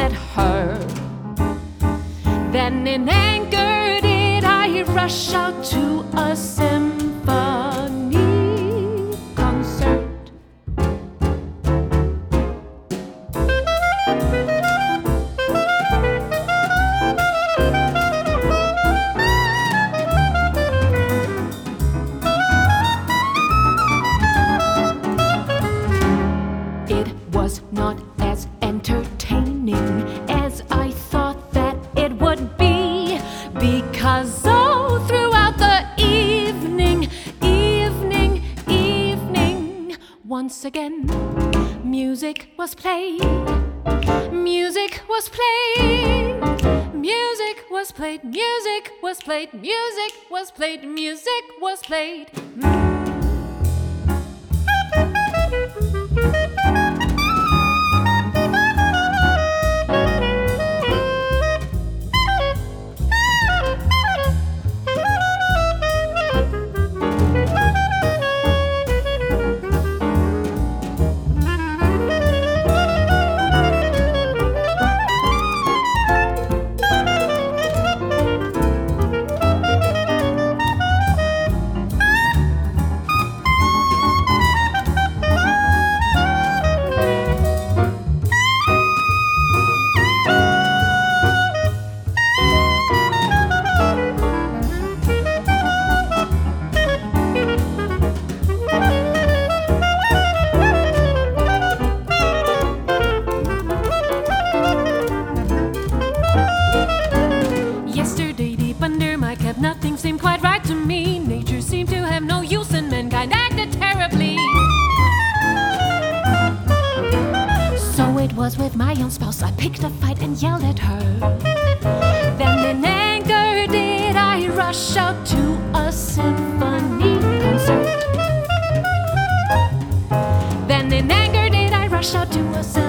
at her. Then in anger did I rush out to a symphony concert. It was not as entertaining as I thought that it would be, because throughout the evening, once again, music was played, music was played, music was played, music was played, music was played, music was played. Under my cap, nothing seemed quite right to me. Nature seemed to have no use and mankind acted terribly. So it was with my own spouse I picked a fight and yelled at her. Then in anger did I rush out to a symphony concert. Then in anger did I rush out to a symphony